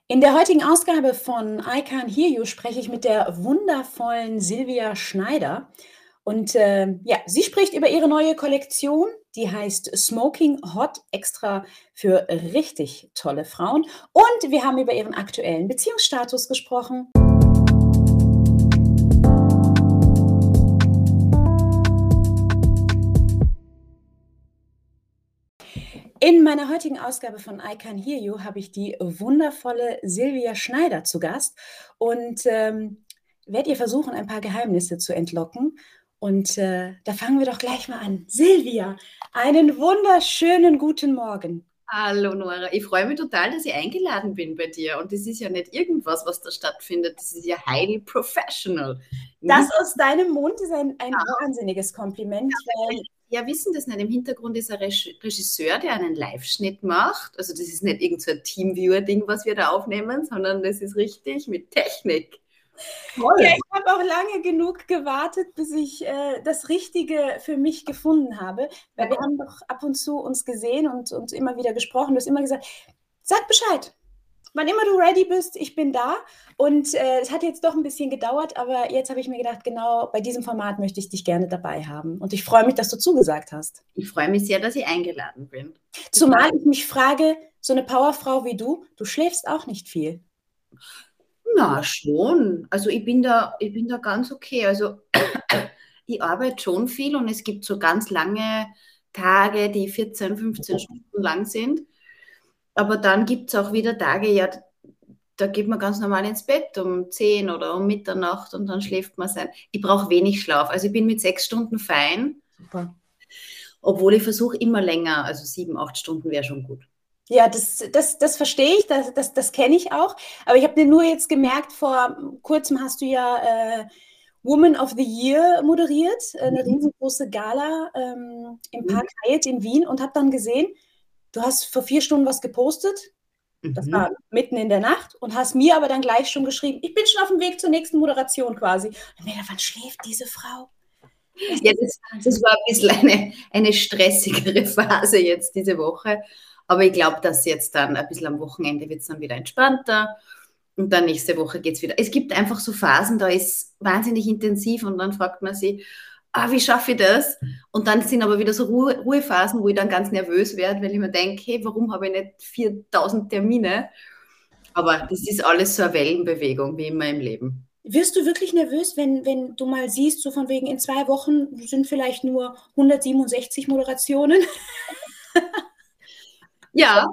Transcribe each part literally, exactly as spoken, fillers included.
In der heutigen Ausgabe von I Can Hear You spreche ich mit der wundervollen Silvia Schneider. Und äh, ja, sie spricht über ihre neue Kollektion, die heißt Smoking Hot, extra für richtig tolle Frauen. Und wir haben über ihren aktuellen Beziehungsstatus gesprochen. In meiner heutigen Ausgabe von I Can Hear You habe ich die wundervolle Silvia Schneider zu Gast und ähm, werde ihr versuchen, ein paar Geheimnisse zu entlocken. Und äh, da fangen wir doch gleich mal an. Silvia, einen wunderschönen guten Morgen. Hallo Nora, ich freue mich total, dass ich eingeladen bin bei dir. Und das ist ja nicht irgendwas, was da stattfindet. Das ist ja highly professional. Das aus deinem Mund ist ein, ein wahnsinniges Kompliment. Weil Ja, wissen das nicht. Im Hintergrund ist ein Regisseur, der einen Live-Schnitt macht. Also das ist nicht irgend so ein Teamviewer-Ding, was wir da aufnehmen, sondern das ist richtig mit Technik. Toll. Ja, ich habe auch lange genug gewartet, bis ich äh, das Richtige für mich gefunden habe. Weil wir haben doch ab und zu uns gesehen und, und immer wieder gesprochen. Du hast immer gesagt, sag Bescheid. Wann immer du ready bist, ich bin da. Und äh, es hat jetzt doch ein bisschen gedauert, aber jetzt habe ich mir gedacht, genau bei diesem Format möchte ich dich gerne dabei haben. Und ich freue mich, dass du zugesagt hast. Ich freue mich sehr, dass ich eingeladen bin. Zumal ich mich frage, so eine Powerfrau wie du, du schläfst auch nicht viel. Na, schon. Also ich bin da, ich bin da ganz okay. Also ich arbeite schon viel und es gibt so ganz lange Tage, die vierzehn, fünfzehn Stunden lang sind. Aber dann gibt es auch wieder Tage, ja, da geht man ganz normal ins Bett um zehn oder um Mitternacht und dann schläft man sein. Ich brauche wenig Schlaf. Also ich bin mit sechs Stunden fein. Super. Obwohl ich versuche immer länger, also sieben, acht Stunden wäre schon gut. Ja, das, das, das verstehe ich, das, das, das kenne ich auch. Aber ich habe dir nur jetzt gemerkt, vor kurzem hast du ja äh, Woman of the Year moderiert, eine Mhm. riesengroße Gala ähm, im Park Hyatt in Wien und habe dann gesehen, du hast vor vier Stunden was gepostet. Das Mhm. war mitten in der Nacht und hast mir aber dann gleich schon geschrieben, ich bin schon auf dem Weg zur nächsten Moderation quasi. Und mir gedacht, wann schläft diese Frau? Das ja, das, das war ein bisschen eine, eine stressigere Phase jetzt diese Woche. Aber ich glaube, dass jetzt dann ein bisschen am Wochenende wird es dann wieder entspannter. Und dann nächste Woche geht es wieder. Es gibt einfach so Phasen, da ist wahnsinnig intensiv und dann fragt man sich, ah, wie schaffe ich das? Und dann sind aber wieder so Ruhe, Ruhephasen, wo ich dann ganz nervös werde, weil ich mir denke, hey, warum habe ich nicht viertausend Termine? Aber das ist alles so eine Wellenbewegung, wie immer im Leben. Wirst du wirklich nervös, wenn, wenn du mal siehst, so von wegen in zwei Wochen sind vielleicht nur hundertsiebenundsechzig Moderationen? Ja.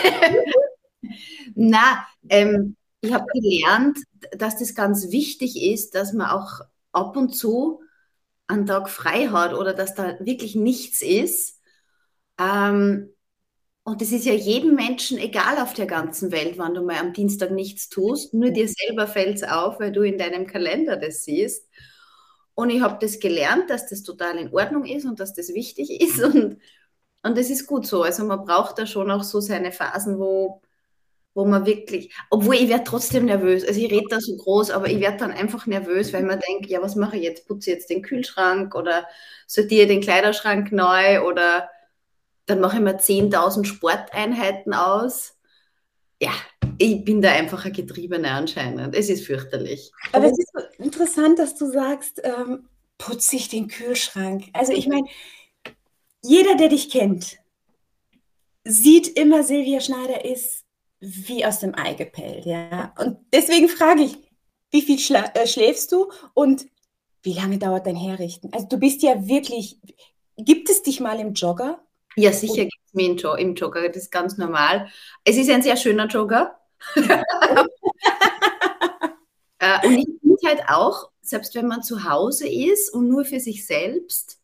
Na, ähm, ich habe gelernt, dass das ganz wichtig ist, dass man auch ab und zu einen Tag frei hat oder dass da wirklich nichts ist. Ähm, und das ist ja jedem Menschen egal auf der ganzen Welt, wenn du mal am Dienstag nichts tust. Nur dir selber fällt es auf, weil du in deinem Kalender das siehst. Und ich habe das gelernt, dass das total in Ordnung ist und dass das wichtig ist. Und, und das ist gut so. Also man braucht da schon auch so seine Phasen, wo wo man wirklich, obwohl ich werde trotzdem nervös, also ich rede da so groß, aber ich werde dann einfach nervös, weil man denkt, ja, was mache ich jetzt? Putze ich jetzt den Kühlschrank oder sortiere den Kleiderschrank neu oder dann mache ich mir zehntausend Sporteinheiten aus. Ja, ich bin da einfach ein Getriebener anscheinend. Es ist fürchterlich. Aber es ist so interessant, dass du sagst, ähm, putze ich den Kühlschrank. Also ich meine, jeder, der dich kennt, sieht immer, Silvia Schneider ist wie aus dem Ei gepellt, ja. Und deswegen frage ich, wie viel schla äh, schläfst du und wie lange dauert dein Herrichten? Also du bist ja wirklich, gibt es dich mal im Jogger? Ja, sicher gibt es mich im, jo im Jogger, das ist ganz normal. Es ist ein sehr schöner Jogger. äh, und ich finde halt auch, selbst wenn man zu Hause ist und nur für sich selbst,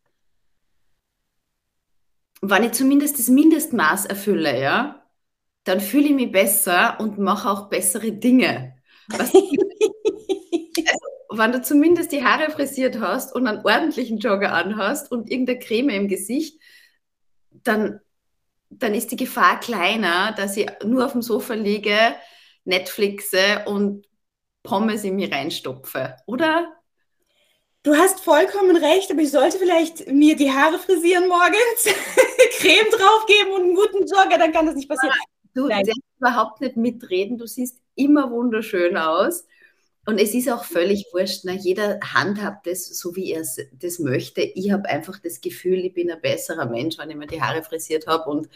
wenn ich zumindest das Mindestmaß erfülle, ja, dann fühle ich mich besser und mache auch bessere Dinge. Was, also, wenn du zumindest die Haare frisiert hast und einen ordentlichen Jogger anhast und irgendeine Creme im Gesicht, dann, dann ist die Gefahr kleiner, dass ich nur auf dem Sofa liege, Netflixe und Pommes in mich reinstopfe, oder? Du hast vollkommen recht, aber ich sollte vielleicht mir die Haare frisieren morgens, Creme draufgeben und einen guten Jogger, dann kann das nicht passieren. Du Nein. darfst überhaupt nicht mitreden, du siehst immer wunderschön aus. Und es ist auch völlig wurscht, ne? Jeder handhabt das so, wie er es das möchte. Ich habe einfach das Gefühl, ich bin ein besserer Mensch, wenn ich mir die Haare frisiert habe und,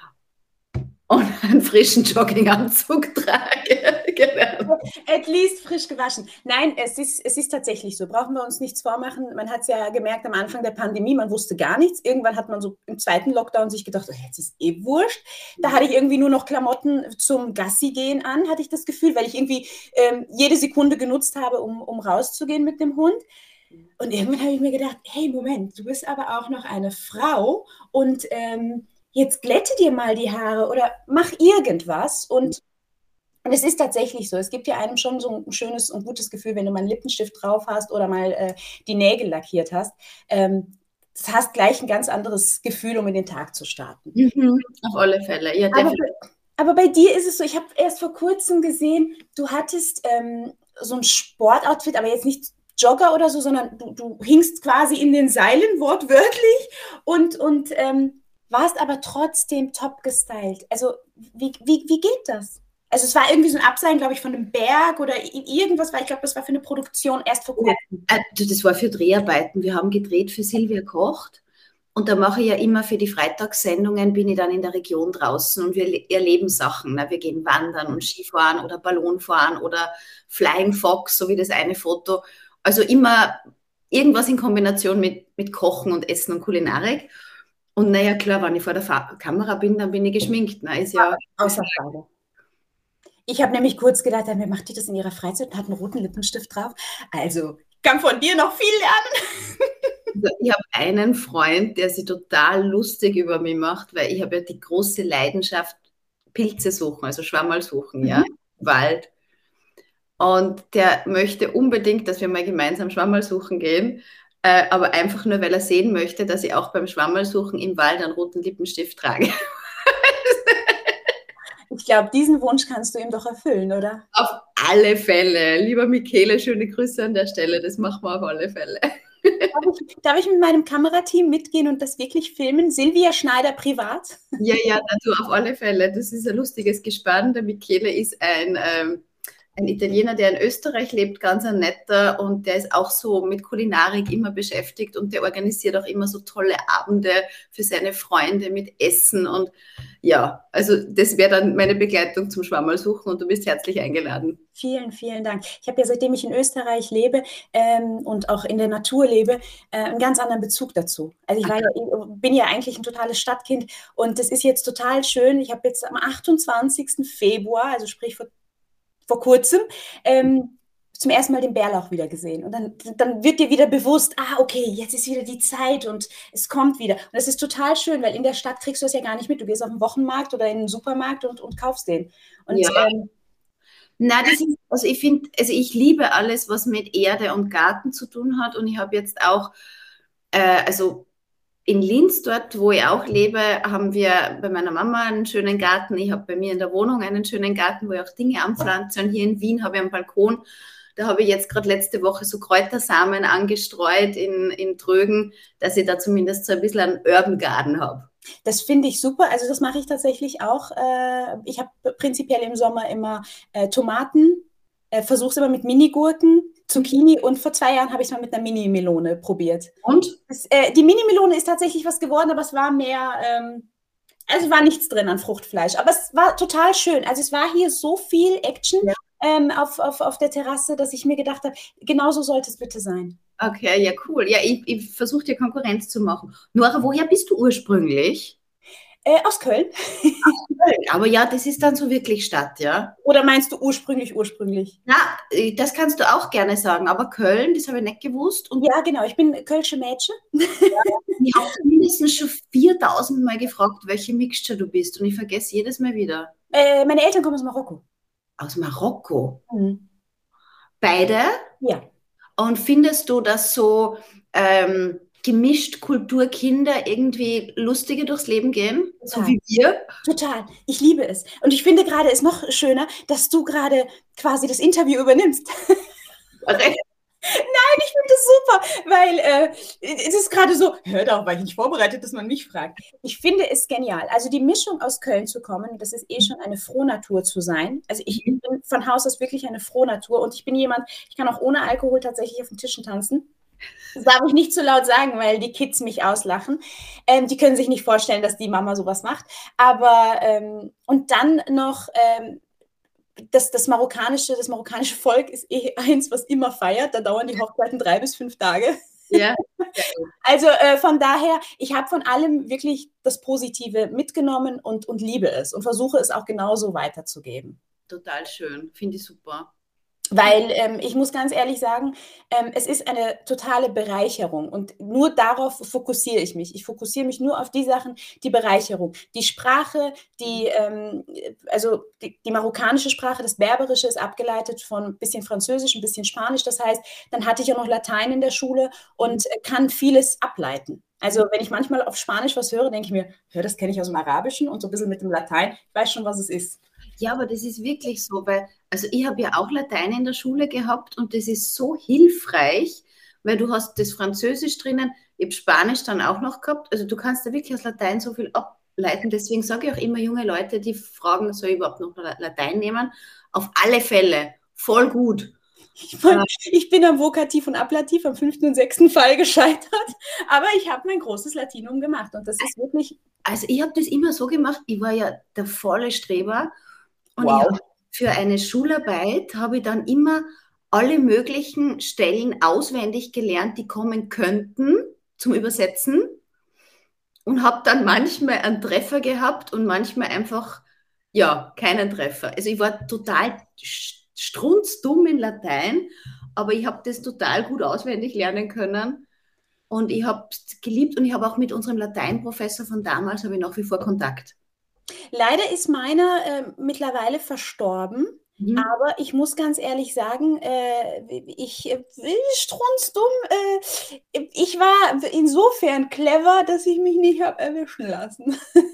und einen frischen Jogginganzug trage. Genau. At least frisch gewaschen. Nein, es ist, es ist tatsächlich so. Brauchen wir uns nichts vormachen. Man hat es ja gemerkt am Anfang der Pandemie, man wusste gar nichts. Irgendwann hat man so im zweiten Lockdown sich gedacht, oh, jetzt ist eh wurscht. Da hatte ich irgendwie nur noch Klamotten zum Gassi gehen an, hatte ich das Gefühl, weil ich irgendwie ähm, jede Sekunde genutzt habe, um, um rauszugehen mit dem Hund. Und irgendwann habe ich mir gedacht, hey, Moment, du bist aber auch noch eine Frau und ähm, jetzt glätte dir mal die Haare oder mach irgendwas. Und Und es ist tatsächlich so, es gibt ja einem schon so ein schönes und gutes Gefühl, wenn du mal einen Lippenstift drauf hast oder mal äh, die Nägel lackiert hast. Ähm, das hast gleich ein ganz anderes Gefühl, um in den Tag zu starten. Mhm, auf alle Fälle, ja, Aber, definitiv. aber bei dir ist es so, ich habe erst vor kurzem gesehen, du hattest ähm, so ein Sportoutfit, aber jetzt nicht Jogger oder so, sondern du, du hingst quasi in den Seilen, wortwörtlich, und, und ähm, warst aber trotzdem top gestylt. Also wie, wie, wie geht das? Also es war irgendwie so ein Abseilen, glaube ich, von einem Berg oder irgendwas, weil ich glaube, das war für eine Produktion erst vor kurzem. Ja, das war für Dreharbeiten. Wir haben gedreht für Silvia Kocht. Und da mache ich ja immer für die Freitagssendungen, bin ich dann in der Region draußen und wir erleben Sachen. Ne? Wir gehen wandern und Skifahren oder Ballonfahren oder Flying Fox, so wie das eine Foto. Also immer irgendwas in Kombination mit, mit Kochen und Essen und Kulinarik. Und naja, klar, wenn ich vor der Fa- Kamera bin, dann bin ich geschminkt. Ne? Ist ja Außer Frage. Ich habe nämlich kurz gedacht, mir macht die das in ihrer Freizeit und hat einen roten Lippenstift drauf. Also, ich kann von dir noch viel lernen. Also ich habe einen Freund, der sich total lustig über mich macht, weil ich habe ja die große Leidenschaft, Pilze suchen, also Schwammerl suchen, ja, Mhm. im Wald. Und der möchte unbedingt, dass wir mal gemeinsam Schwammerl suchen gehen, äh, aber einfach nur, weil er sehen möchte, dass ich auch beim Schwammerl suchen im Wald einen roten Lippenstift trage. Ich glaube, diesen Wunsch kannst du ihm doch erfüllen, oder? Auf alle Fälle. Lieber Michele, schöne Grüße an der Stelle, das machen wir auf alle Fälle. Darf ich, darf ich mit meinem Kamerateam mitgehen und das wirklich filmen? Silvia Schneider privat? Ja, ja, du auf alle Fälle. Das ist ein lustiges Gespann. Der Michele ist ein, ähm, ein Italiener, der in Österreich lebt, ganz ein netter, und der ist auch so mit Kulinarik immer beschäftigt und der organisiert auch immer so tolle Abende für seine Freunde mit Essen und ja, also das wäre dann meine Begleitung zum Schwammerl suchen und du bist herzlich eingeladen. Vielen, vielen Dank. Ich habe ja, seitdem ich in Österreich lebe ähm, und auch in der Natur lebe, äh, einen ganz anderen Bezug dazu. Also ich war ja, bin ja eigentlich ein totales Stadtkind und das ist jetzt total schön. Ich habe jetzt am achtundzwanzigsten Februar, also sprich vor, vor kurzem, ähm, zum ersten Mal den Bärlauch wieder gesehen. Und dann, dann wird dir wieder bewusst, ah, okay, jetzt ist wieder die Zeit und es kommt wieder. Und das ist total schön, weil in der Stadt kriegst du das ja gar nicht mit. Du gehst auf den Wochenmarkt oder in den Supermarkt und, und kaufst den. Und Ja. ähm, Na, das ist, also ich finde, also ich liebe alles, was mit Erde und Garten zu tun hat. Und ich habe jetzt auch, äh, also in Linz, dort, wo ich auch lebe, haben wir bei meiner Mama einen schönen Garten. Ich habe bei mir in der Wohnung einen schönen Garten, wo ich auch Dinge anpflanze. Und hier in Wien habe ich einen Balkon. Da habe ich jetzt gerade letzte Woche so Kräutersamen angestreut in, in Trögen, dass ich da zumindest so ein bisschen einen Urban Garden habe. Das finde ich super. Also das mache ich tatsächlich auch. Äh, ich habe prinzipiell im Sommer immer äh, Tomaten, äh, versuche es immer mit Minigurken, Zucchini und vor zwei Jahren habe ich es mal mit einer Mini-Melone probiert. Und? Das, äh, die Mini-Melone ist tatsächlich was geworden, aber es war mehr, ähm, also war nichts drin an Fruchtfleisch. Aber es war total schön. Also es war hier so viel Action Ja. ähm, auf, auf, auf der Terrasse, dass ich mir gedacht habe, genauso sollte es bitte sein. Okay, ja, cool. Ja, ich, ich versuche dir Konkurrenz zu machen. Nora, woher bist du ursprünglich? Äh, aus Köln. Aber ja, das ist dann so wirklich Stadt, ja? Oder meinst du ursprünglich, ursprünglich? Na, das kannst du auch gerne sagen, aber Köln, das habe ich nicht gewusst. Und Ja, genau. Ich bin Kölsche Mädchen. ich habe mindestens schon viertausend Mal gefragt, welche Mixture du bist. Und ich vergesse jedes Mal wieder. Äh, meine Eltern kommen aus Marokko. Aus Marokko. Mhm. Beide? Ja. Und findest du, dass so ähm, gemischt Kulturkinder irgendwie lustiger durchs Leben gehen? Total. So wie wir? Total. Ich liebe es. Und ich finde gerade es noch schöner, dass du gerade quasi das Interview übernimmst. Okay. Nein, ich finde das super, weil äh, es ist gerade so, hör doch, weil ich nicht vorbereitet, dass man mich fragt. Ich finde es genial. Also die Mischung aus Köln zu kommen, das ist eh schon eine Frohnatur zu sein. Also ich bin von Haus aus wirklich eine Frohnatur und ich bin jemand, ich kann auch ohne Alkohol tatsächlich auf den Tischen tanzen. Das darf ich nicht zu laut sagen, weil die Kids mich auslachen. Ähm, die können sich nicht vorstellen, dass die Mama sowas macht. Aber ähm, und dann noch ähm, das, das marokkanische, das marokkanische Volk ist eh eins, was immer feiert. Da dauern die Hochzeiten drei bis fünf Tage. Ja. Also äh, von daher, ich habe von allem wirklich das Positive mitgenommen und, und liebe es und versuche es auch genauso weiterzugeben. Total schön, finde ich super. Weil ähm, ich muss ganz ehrlich sagen, ähm, es ist eine totale Bereicherung und nur darauf fokussiere ich mich. Ich fokussiere mich nur auf die Sachen, die Bereicherung. Die Sprache, die, ähm, also die, die marokkanische Sprache, das Berberische ist abgeleitet von ein bisschen Französisch, ein bisschen Spanisch. Das heißt, dann hatte ich auch noch Latein in der Schule und äh, kann vieles ableiten. Also wenn ich manchmal auf Spanisch was höre, denke ich mir, hör, das kenne ich aus dem Arabischen und so ein bisschen mit dem Latein. Ich weiß schon, was es ist. Ja, aber das ist wirklich so, weil, also ich habe ja auch Latein in der Schule gehabt und das ist so hilfreich, weil du hast das Französisch drinnen, ich habe Spanisch dann auch noch gehabt, also du kannst da wirklich aus Latein so viel ableiten, deswegen sage ich auch immer junge Leute, die fragen, soll ich überhaupt noch Latein nehmen? Auf alle Fälle, voll gut. Ich, mein, ich bin am Vokativ und Ablativ am fünften und sechsten Fall gescheitert, aber ich habe mein großes Latinum gemacht und das ist wirklich... Also ich habe das immer so gemacht, ich war ja der volle Streber und wow. ich habe für eine Schularbeit habe ich dann immer alle möglichen Stellen auswendig gelernt, die kommen könnten zum Übersetzen und habe dann manchmal einen Treffer gehabt und manchmal einfach, ja, keinen Treffer. Also ich war total strunzdumm in Latein, aber ich habe das total gut auswendig lernen können und ich habe es geliebt und ich habe auch mit unserem Lateinprofessor von damals habe ich nach wie vor Kontakt. Leider ist meiner äh, mittlerweile verstorben. Mhm. Aber ich muss ganz ehrlich sagen, äh, ich äh, strunzdumm, äh, ich war insofern clever, dass ich mich nicht habe erwischen lassen.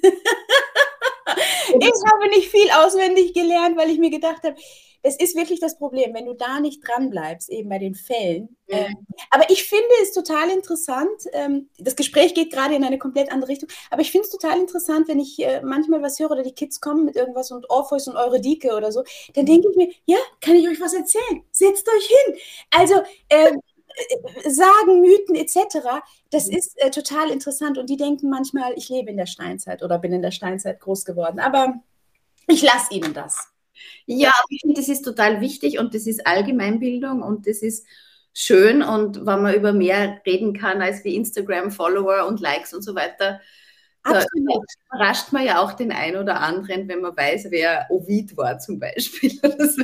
Ich habe nicht viel auswendig gelernt, weil ich mir gedacht habe, es ist wirklich das Problem, wenn du da nicht dran bleibst, eben bei den Fällen. Mhm. Ähm, aber ich finde es total interessant, ähm, das Gespräch geht gerade in eine komplett andere Richtung, aber ich finde es total interessant, wenn ich äh, manchmal was höre oder die Kids kommen mit irgendwas und Orpheus und Eurydike oder so, dann denke ich mir, ja, kann ich euch was erzählen? Setzt euch hin. Also, ähm, Sagen, Mythen et cetera, das ist äh, total interessant und die denken manchmal, ich lebe in der Steinzeit oder bin in der Steinzeit groß geworden, aber ich lasse ihnen das. Ja, ich finde, das ist total wichtig und das ist Allgemeinbildung und das ist schön und wenn man über mehr reden kann als wie Instagram-Follower und Likes und so weiter, da überrascht man ja auch den einen oder anderen, wenn man weiß, wer Ovid war zum Beispiel.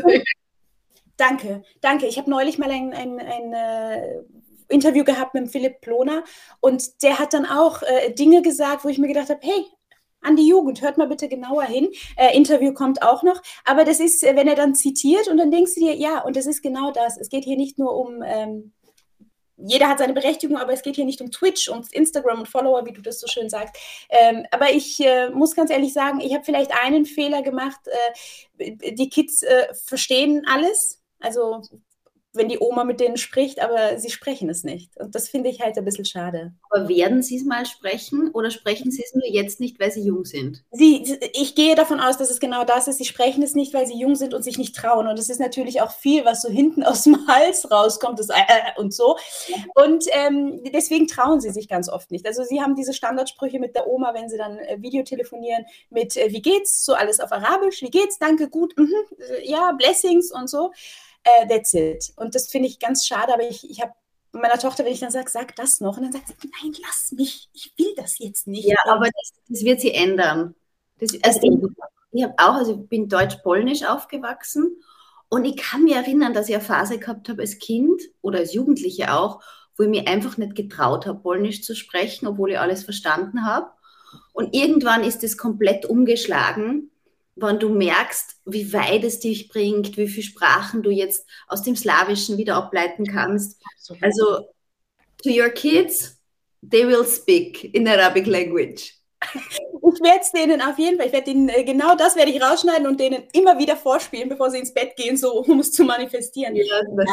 Danke, danke. Ich habe neulich mal ein, ein, ein äh, Interview gehabt mit Philipp Ploner und der hat dann auch äh, Dinge gesagt, wo ich mir gedacht habe, hey, an die Jugend, hört mal bitte genauer hin. Äh, Interview kommt auch noch, aber das ist, wenn er dann zitiert und dann denkst du dir, ja, und das ist genau das. Es geht hier nicht nur um, ähm, jeder hat seine Berechtigung, aber es geht hier nicht um Twitch und Instagram und Follower, wie du das so schön sagst. Ähm, aber ich äh, muss ganz ehrlich sagen, ich habe vielleicht einen Fehler gemacht. Äh, die Kids äh, verstehen alles. Also wenn die Oma mit denen spricht, aber sie sprechen es nicht. Und das finde ich halt ein bisschen schade. Aber werden sie es mal sprechen oder sprechen sie es nur jetzt nicht, weil sie jung sind? Sie, ich gehe davon aus, dass es genau das ist. Sie sprechen es nicht, weil sie jung sind und sich nicht trauen. Und es ist natürlich auch viel, was so hinten aus dem Hals rauskommt das, äh, und so. Und ähm, deswegen trauen sie sich ganz oft nicht. Also sie haben diese Standardsprüche mit der Oma, wenn sie dann äh, Videotelefonieren mit äh, wie geht's? So alles auf Arabisch. Wie geht's? Danke, gut. Mhm. Ja, Blessings und so. Uh, that's it. Und das finde ich ganz schade, aber ich, ich habe meiner Tochter, wenn ich dann sage, sag das noch, und dann sagt sie, nein, lass mich, ich will das jetzt nicht. Ja, aber das, das wird sie ändern. Das, also ich ich habe auch, also ich bin deutsch-polnisch aufgewachsen und ich kann mich erinnern, dass ich eine Phase gehabt habe als Kind oder als Jugendliche auch, wo ich mir einfach nicht getraut habe, Polnisch zu sprechen, obwohl ich alles verstanden habe. Und irgendwann ist es komplett umgeschlagen, wenn du merkst, wie weit es dich bringt, wie viele Sprachen du jetzt aus dem Slawischen wieder ableiten kannst. Absolut. Also, to your kids, they will speak in Arabic language. Ich werde es denen auf jeden Fall, ich werde ihnen, genau das werde ich rausschneiden und denen immer wieder vorspielen, bevor sie ins Bett gehen, so um es zu manifestieren. Ja, das Nein. ist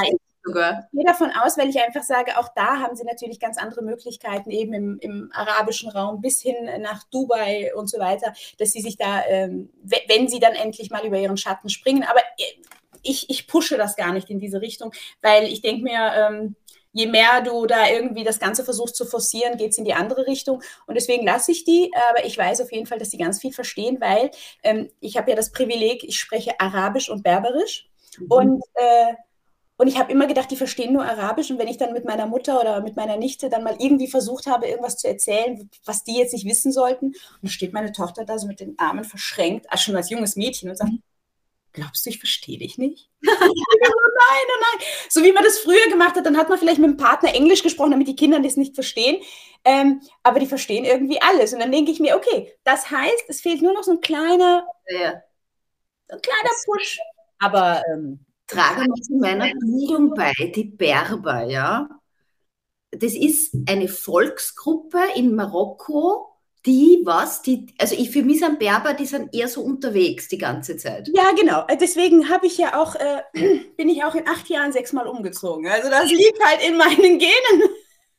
sogar. Ich gehe davon aus, weil ich einfach sage, auch da haben sie natürlich ganz andere Möglichkeiten, eben im, im arabischen Raum bis hin nach Dubai und so weiter, dass sie sich da, ähm, wenn sie dann endlich mal über ihren Schatten springen, aber ich, ich pushe das gar nicht in diese Richtung, weil ich denke mir, ähm, je mehr du da irgendwie das Ganze versuchst zu forcieren, geht es in die andere Richtung. Und deswegen lasse ich die. Aber ich weiß auf jeden Fall, dass die ganz viel verstehen, weil ähm, ich habe ja das Privileg, ich spreche Arabisch und Berberisch. Mhm. Und, äh, und ich habe immer gedacht, die verstehen nur Arabisch. Und wenn ich dann mit meiner Mutter oder mit meiner Nichte dann mal irgendwie versucht habe, irgendwas zu erzählen, was die jetzt nicht wissen sollten, und dann steht meine Tochter da so mit den Armen verschränkt, also schon als junges Mädchen, und sagt, glaubst du, ich verstehe dich nicht? nein, nein, nein. So wie man das früher gemacht hat, dann hat man vielleicht mit dem Partner Englisch gesprochen, damit die Kinder das nicht verstehen. Ähm, aber die verstehen irgendwie alles. Und dann denke ich mir, okay, das heißt, es fehlt nur noch so ein kleiner, ja. ein kleiner Push. Aber ähm, tragen wir zu meiner Bildung bei, die Berber, ja. Das ist eine Volksgruppe in Marokko, die was, die, also ich, für mich sind Berber, die sind eher so unterwegs die ganze Zeit. Ja, genau. Deswegen habe ich ja auch, äh, bin ich auch in acht Jahren sechsmal umgezogen. Also das liegt halt in meinen Genen.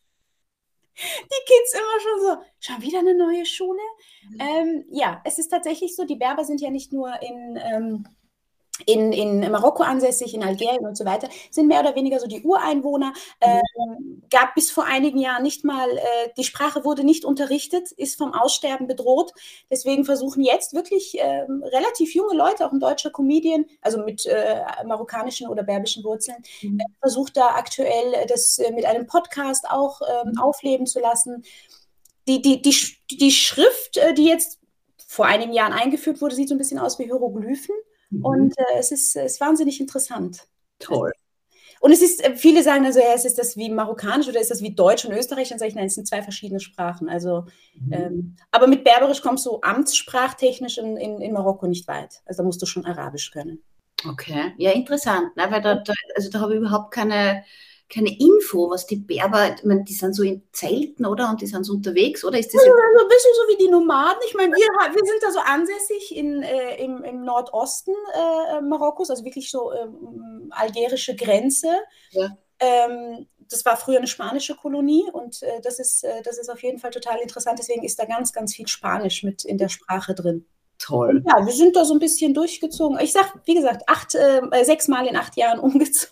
Die Kids immer schon so, schon wieder eine neue Schule? Mhm. Ähm, ja, es ist tatsächlich so, die Berber sind ja nicht nur in... Ähm, In, in Marokko ansässig, in Algerien und so weiter, sind mehr oder weniger so die Ureinwohner. Äh, gab bis vor einigen Jahren nicht mal, äh, die Sprache wurde nicht unterrichtet, ist vom Aussterben bedroht. Deswegen versuchen jetzt wirklich äh, relativ junge Leute, auch ein deutscher Comedian, also mit äh, marokkanischen oder berbischen Wurzeln, mhm. äh, versucht da aktuell das äh, mit einem Podcast auch äh, mhm. aufleben zu lassen. Die, die, die, die Schrift, äh, die jetzt vor einigen Jahren eingeführt wurde, sieht so ein bisschen aus wie Hieroglyphen. Mhm. Und äh, es ist, ist wahnsinnig interessant. Toll. Und es ist, viele sagen also, ja, ist das wie Marokkanisch oder ist das wie Deutsch und Österreich? Dann sage ich, nein, es sind zwei verschiedene Sprachen. Also, mhm. ähm, aber mit Berberisch kommst du amtssprachtechnisch in, in, in Marokko nicht weit. Also da musst du schon Arabisch können. Okay, ja, interessant, ne? Weil da, da, also da habe ich überhaupt keine, keine Info, was die Berber, ich meine, die sind so in Zelten, oder? Und die sind so unterwegs, oder ist das... Ja, so ein bisschen so wie die Nomaden. Ich meine, wir, wir sind da so ansässig in, äh, im, im Nordosten äh, Marokkos, also wirklich so ähm, algerische Grenze. Ja. Ähm, das war früher eine spanische Kolonie und äh, das, ist, äh, das ist auf jeden Fall total interessant. Deswegen ist da ganz, ganz viel Spanisch mit in der Sprache drin. Toll. Und ja, wir sind da so ein bisschen durchgezogen. Ich sag, wie gesagt, acht, äh, sechs Mal in acht Jahren umgezogen.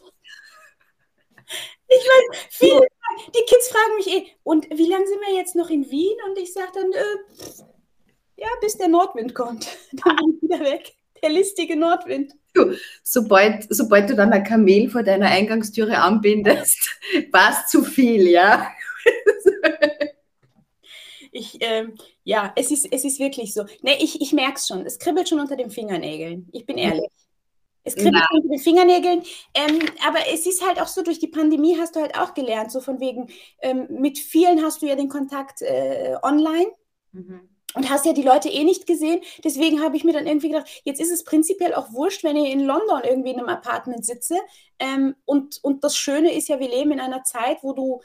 Ich weiß, viele, die Kids fragen mich eh, und wie lange sind wir jetzt noch in Wien? Und ich sage dann, äh, ja, bis der Nordwind kommt. Dann bin ich wieder weg. Der listige Nordwind. Du, sobald, sobald du dann ein Kamel vor deiner Eingangstüre anbindest, war es zu viel, ja? Ich, ähm, ja, es ist, es ist wirklich so. Nee, ich, ich merke es schon. Es kribbelt schon unter den Fingernägeln. Ich bin ehrlich. Es kribbelt ja. unter den Fingernägeln. Ähm, aber es ist halt auch so, durch die Pandemie hast du halt auch gelernt, so von wegen, ähm, mit vielen hast du ja den Kontakt äh, online. Mhm. Und hast ja die Leute eh nicht gesehen. Deswegen habe ich mir dann irgendwie gedacht, jetzt ist es prinzipiell auch wurscht, wenn ich in London irgendwie in einem Apartment sitze. Ähm, und, und das Schöne ist ja, wir leben in einer Zeit, wo du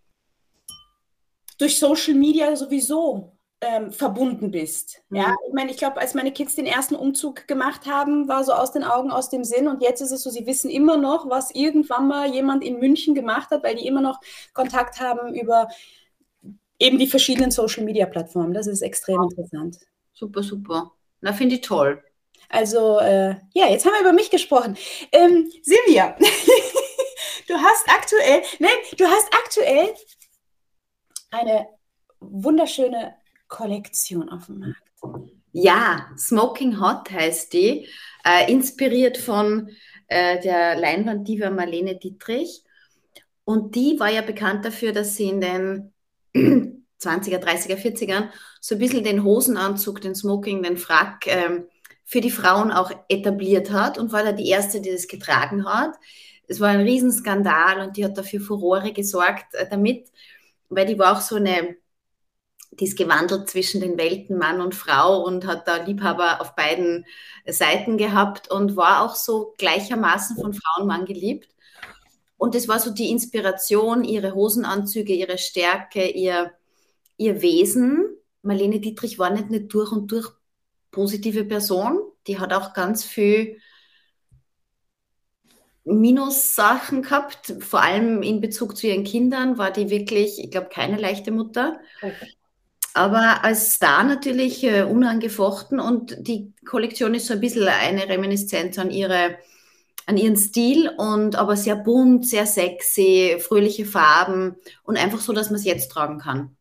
durch Social Media sowieso ähm, verbunden bist. Mhm. Ja? Ich meine, ich glaube, als meine Kids den ersten Umzug gemacht haben, war so aus den Augen, aus dem Sinn. Und jetzt ist es so, sie wissen immer noch, was irgendwann mal jemand in München gemacht hat, weil die immer noch Kontakt haben über eben die verschiedenen Social-Media-Plattformen. Das ist extrem interessant. Super, super. Na, finde ich toll. Also, äh, ja, jetzt haben wir über mich gesprochen. Ähm, Silvia, du hast aktuell, nein, du hast aktuell eine wunderschöne Kollektion auf dem Markt. Ja, Smoking Hot heißt die, äh, inspiriert von äh, der Leinwanddiva Marlene Dietrich. Und die war ja bekannt dafür, dass sie in den zwanziger, dreißiger, vierzigern so ein bisschen den Hosenanzug, den Smoking, den Frack ähm, für die Frauen auch etabliert hat und war da die erste, die das getragen hat. Es war ein Riesenskandal und die hat dafür Furore gesorgt äh, damit, weil die war auch so eine, die ist gewandelt zwischen den Welten Mann und Frau und hat da Liebhaber auf beiden Seiten gehabt und war auch so gleichermaßen von Frau und Mann geliebt. Und das war so die Inspiration, ihre Hosenanzüge, ihre Stärke, ihr, ihr Wesen. Marlene Dietrich war nicht eine durch und durch positive Person. Die hat auch ganz viel Minussachen gehabt, vor allem in Bezug zu ihren Kindern war die wirklich, ich glaube, keine leichte Mutter. Okay. Aber als Star natürlich äh, unangefochten und die Kollektion ist so ein bisschen eine Reminiszenz an ihre, an ihren Stil und aber sehr bunt, sehr sexy, fröhliche Farben und einfach so, dass man es jetzt tragen kann.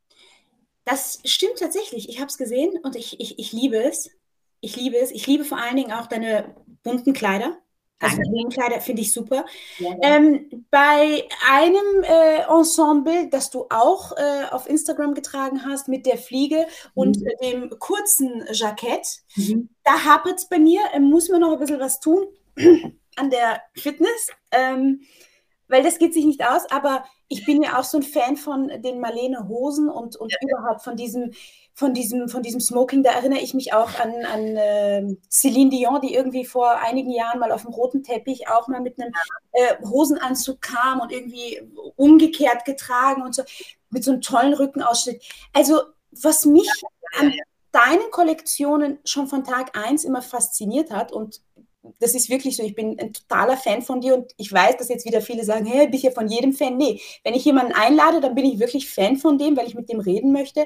Das stimmt tatsächlich. Ich habe es gesehen und ich, ich, ich liebe es. Ich liebe es. Ich liebe vor allen Dingen auch deine bunten Kleider. Also Danke. die bunten Kleider finde ich super. Ja, ja. Ähm, bei einem äh, Ensemble, das du auch äh, auf Instagram getragen hast, mit der Fliege und Mhm. äh, dem kurzen Jackett, Mhm. da hapert es bei mir. Äh, muss man noch ein bisschen was tun an der Fitness, ähm, weil das geht sich nicht aus. Aber ich bin ja auch so ein Fan von den Marlene Hosen und, und überhaupt von diesem, von diesem, von diesem Smoking. Da erinnere ich mich auch an, an äh, Céline Dion, die irgendwie vor einigen Jahren mal auf dem roten Teppich auch mal mit einem äh, Hosenanzug kam und irgendwie umgekehrt getragen und so, mit so einem tollen Rückenausschnitt. Also, was mich an deinen Kollektionen schon von Tag eins immer fasziniert hat, und das ist wirklich so, ich bin ein totaler Fan von dir und ich weiß, dass jetzt wieder viele sagen, hey, bin ich ja von jedem Fan. Nee, wenn ich jemanden einlade, dann bin ich wirklich Fan von dem, weil ich mit dem reden möchte.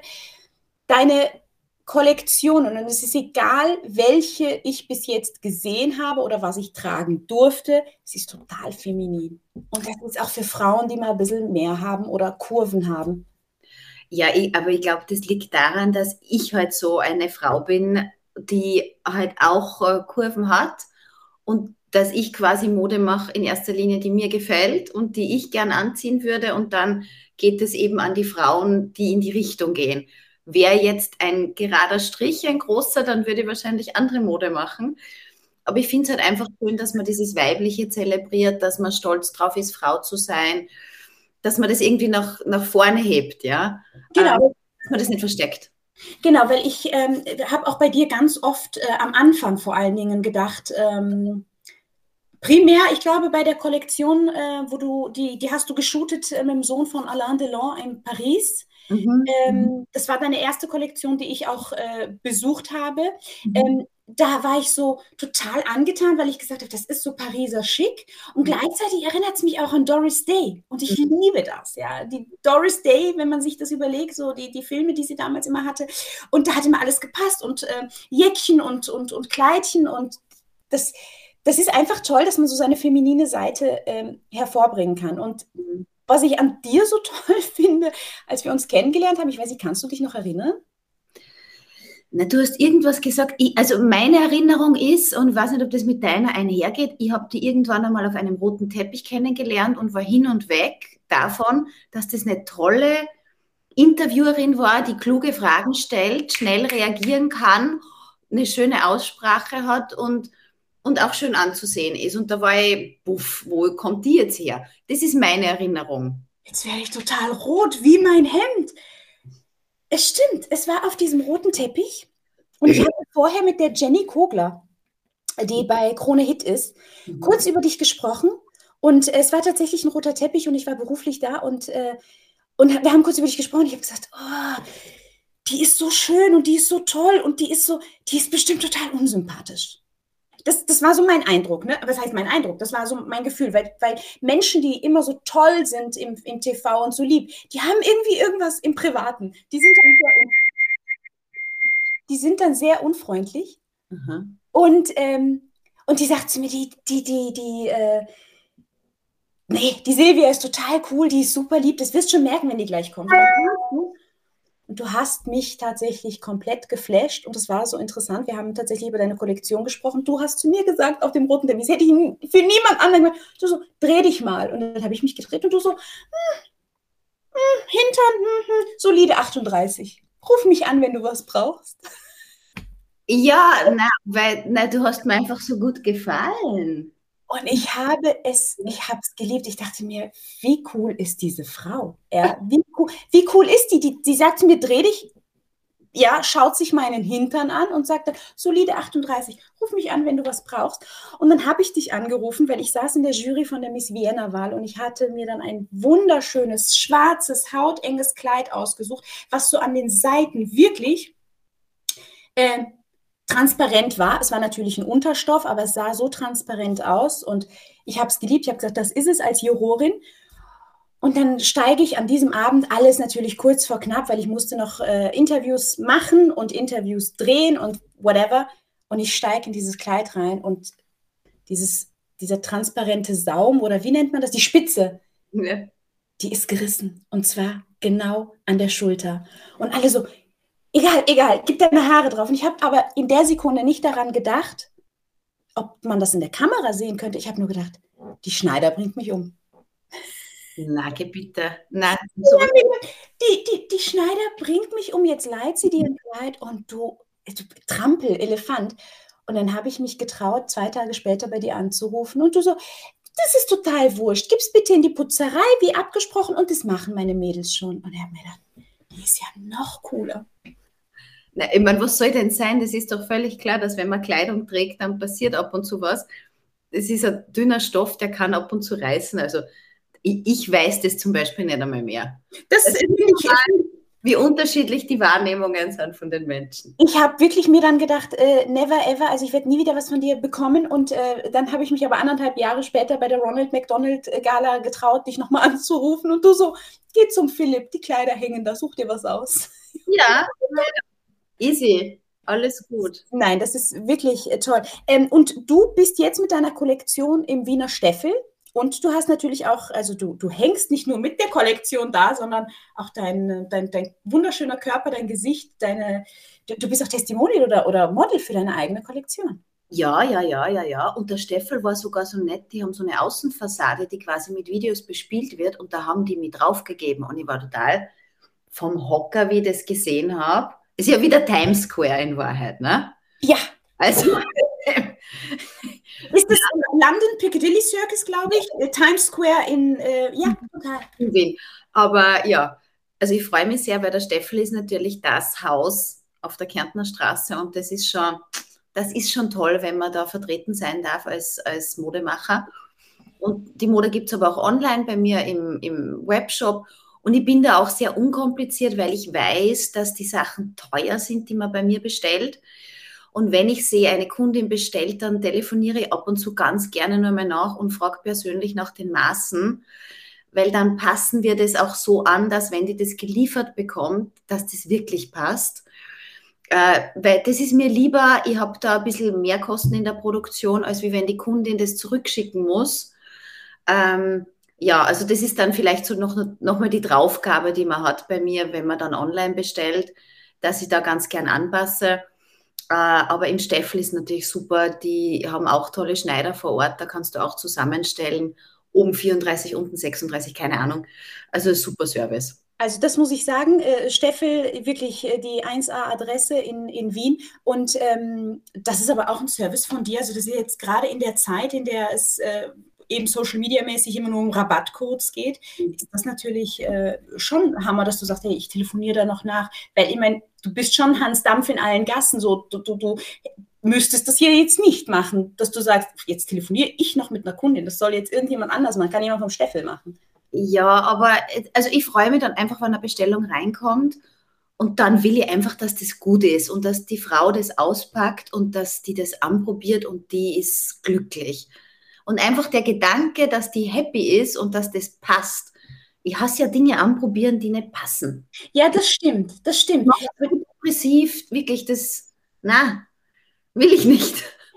Deine Kollektionen, und es ist egal, welche ich bis jetzt gesehen habe oder was ich tragen durfte, es ist total feminin. Und das ist auch für Frauen, die mal ein bisschen mehr haben oder Kurven haben. Ja, ich, aber ich glaube, das liegt daran, dass ich halt so eine Frau bin, die halt auch äh, Kurven hat und dass ich quasi Mode mache in erster Linie, die mir gefällt und die ich gern anziehen würde. Und dann geht es eben an die Frauen, die in die Richtung gehen. Wäre jetzt ein gerader Strich, ein großer, dann würde ich wahrscheinlich andere Mode machen. Aber ich finde es halt einfach schön, dass man dieses Weibliche zelebriert, dass man stolz drauf ist, Frau zu sein, dass man das irgendwie nach, nach vorne hebt, ja. Ähm, Genau, dass man das nicht versteckt. genau, weil ich ähm, habe auch bei dir ganz oft äh, am Anfang vor allen Dingen gedacht, ähm, primär, ich glaube, bei der Kollektion, äh, wo du, die, die hast du geshootet äh, mit dem Sohn von Alain Delon in Paris. Mhm. Ähm, das war deine erste Kollektion, die ich auch äh, besucht habe. Mhm. Ähm, da war ich so total angetan, weil ich gesagt habe, das ist so Pariser schick. Und gleichzeitig erinnert es mich auch an Doris Day. Und ich liebe das, ja. Die Doris Day, wenn man sich das überlegt, so die, die Filme, die sie damals immer hatte. Und da hat immer alles gepasst. Und äh, Jäckchen und, und, und Kleidchen. Und das, das ist einfach toll, dass man so seine feminine Seite ähm, hervorbringen kann. Und Mhm. was ich an dir so toll finde, als wir uns kennengelernt haben, ich weiß nicht, kannst du dich noch erinnern? Na, du hast irgendwas gesagt. Ich, also meine Erinnerung ist, und ich weiß nicht, ob das mit deiner einhergeht, ich habe die irgendwann einmal auf einem roten Teppich kennengelernt und war hin und weg davon, dass das eine tolle Interviewerin war, die kluge Fragen stellt, schnell reagieren kann, eine schöne Aussprache hat und, und auch schön anzusehen ist. Und da war ich, puff, wo kommt die jetzt her? Das ist meine Erinnerung. Jetzt werde ich total rot wie mein Hemd. Es stimmt, es war auf diesem roten Teppich und ich hatte vorher mit der Jenny Kogler, die bei Krone Hit ist, kurz über dich gesprochen und es war tatsächlich ein roter Teppich und ich war beruflich da und, äh, und wir haben kurz über dich gesprochen. Ich habe gesagt, oh, die ist so schön und die ist so toll und die ist so, die ist bestimmt total unsympathisch. Das, das war so mein Eindruck, ne? Aber das heißt mein Eindruck, das war so mein Gefühl, weil, weil Menschen, die immer so toll sind im, im T V und so lieb, die haben irgendwie irgendwas im Privaten. Die sind dann sehr, die sind dann sehr unfreundlich. Aha. Und, ähm, und die sagt zu mir, die, die, die, die, äh, nee, die Silvia ist total cool, die ist super lieb, das wirst du schon merken, wenn die gleich kommt. Und du hast mich tatsächlich komplett geflasht und es war so interessant. Wir haben tatsächlich über deine Kollektion gesprochen. Du hast zu mir gesagt auf dem roten Teppich, das hätte ich für niemand anderen gemacht. Du so, dreh dich mal. Und dann habe ich mich gedreht und du so, hm, hm, Hintern, hm, hm, solide achtunddreißig. Ruf mich an, wenn du was brauchst. Ja, na, weil na, du hast mir einfach so gut gefallen. Und ich habe es, ich habe es geliebt. Ich dachte mir, wie cool ist diese Frau? Ja, wie cool, wie cool ist die? die? Die sagt zu mir, dreh dich, ja, schaut sich meinen Hintern an und sagt dann, solide achtunddreißig, ruf mich an, wenn du was brauchst. Und dann habe ich dich angerufen, weil ich saß in der Jury von der Miss Vienna-Wahl und ich hatte mir dann ein wunderschönes, schwarzes, hautenges Kleid ausgesucht, was so an den Seiten wirklich äh, transparent war. Es war natürlich ein Unterstoff, aber es sah so transparent aus und ich habe es geliebt. Ich habe gesagt, das ist es als Jurorin. Und dann steige ich an diesem Abend, alles natürlich kurz vor knapp, weil ich musste noch äh, Interviews machen und Interviews drehen und whatever. Und ich steige in dieses Kleid rein und dieses, dieser transparente Saum oder wie nennt man das? Die Spitze, Ja. die ist gerissen. Und zwar genau an der Schulter. Und alle so, egal, egal, gib deine Haare drauf. Und ich habe aber in der Sekunde nicht daran gedacht, ob man das in der Kamera sehen könnte. Ich habe nur gedacht, die Schneider bringt mich um. Na, geh bitte. Na, so. die, die, die Schneider bringt mich um, jetzt leiht sie dir ein Kleid und du, du Trampel, Elefant. Und dann habe ich mich getraut, zwei Tage später bei dir anzurufen und du so, das ist total wurscht, gib's bitte in die Putzerei, wie abgesprochen, und das machen meine Mädels schon. Und er hat mir gedacht, die ist ja noch cooler. Na, ich meine, was soll denn sein? Das ist doch völlig klar, dass wenn man Kleidung trägt, dann passiert ab und zu was. Es ist ein dünner Stoff, der kann ab und zu reißen. Also ich, ich weiß das zum Beispiel nicht einmal mehr. Das, das ist total, wie unterschiedlich die Wahrnehmungen sind von den Menschen. Ich habe wirklich mir dann gedacht, äh, never ever, also ich werde nie wieder was von dir bekommen. Und äh, dann habe ich mich aber anderthalb Jahre später bei der Ronald McDonald Gala getraut, dich nochmal anzurufen. Und du so, geh zum Philipp, die Kleider hängen da, such dir was aus. Ja, easy, alles gut. Nein, das ist wirklich äh, toll. Ähm, und du bist jetzt mit deiner Kollektion im Wiener Steffel. Und du hast natürlich auch, also du, du hängst nicht nur mit der Kollektion da, sondern auch dein, dein, dein wunderschöner Körper, dein Gesicht, deine, du, du bist auch Testimonial oder, oder Model für deine eigene Kollektion. Ja, ja, ja, ja, ja. Und der Steffel war sogar so nett, die haben so eine Außenfassade, die quasi mit Videos bespielt wird und da haben die mich draufgegeben und ich war total vom Hocker, wie ich das gesehen habe. Ist ja wieder Times Square in Wahrheit, ne? Ja. Also... Ist das London Piccadilly Circus, glaube ich? Ja. Times Square in, äh, ja, total. In Wien. Aber ja, also ich freue mich sehr, weil der Steffel ist natürlich das Haus auf der Kärntner Straße und das ist schon, das ist schon toll, wenn man da vertreten sein darf als, als Modemacher. Und die Mode gibt es aber auch online bei mir im, im Webshop. Und ich bin da auch sehr unkompliziert, weil ich weiß, dass die Sachen teuer sind, die man bei mir bestellt. Und wenn ich sehe, eine Kundin bestellt, dann telefoniere ich ab und zu ganz gerne nur mal nach und frage persönlich nach den Maßen, weil dann passen wir das auch so an, dass wenn die das geliefert bekommt, dass das wirklich passt. Äh, weil das ist mir lieber, ich habe da ein bisschen mehr Kosten in der Produktion, als wie wenn die Kundin das zurückschicken muss. Ähm, ja, also das ist dann vielleicht so noch, noch mal die Draufgabe, die man hat bei mir, wenn man dann online bestellt, dass ich da ganz gern anpasse. Aber im Steffel ist natürlich super, die haben auch tolle Schneider vor Ort, da kannst du auch zusammenstellen, oben vierunddreißig, unten sechsunddreißig, keine Ahnung. Also super Service. Also das muss ich sagen, äh, Steffel, wirklich äh, die eins A-Adresse in, in Wien. Und ähm, das ist aber auch ein Service von dir. Also das ist jetzt gerade in der Zeit, in der es äh, eben Social-Media-mäßig immer nur um Rabattcodes geht, ist das natürlich äh, schon Hammer, dass du sagst, hey, ich telefoniere da noch nach. Weil ich meine, du bist schon Hans Dampf in allen Gassen. So, du, du, du müsstest das hier jetzt nicht machen, dass du sagst, jetzt telefoniere ich noch mit einer Kundin. Das soll jetzt irgendjemand anders machen. Kann jemand vom Steffel machen. Ja, aber also ich freue mich dann einfach, wenn eine Bestellung reinkommt und dann will ich einfach, dass das gut ist und dass die Frau das auspackt und dass die das anprobiert und die ist glücklich. Und einfach der Gedanke, dass die happy ist und dass das passt. Ich hasse ja Dinge anprobieren, die nicht passen. Ja, das stimmt, das stimmt. Depressiv, wirklich, das, na, will ich nicht.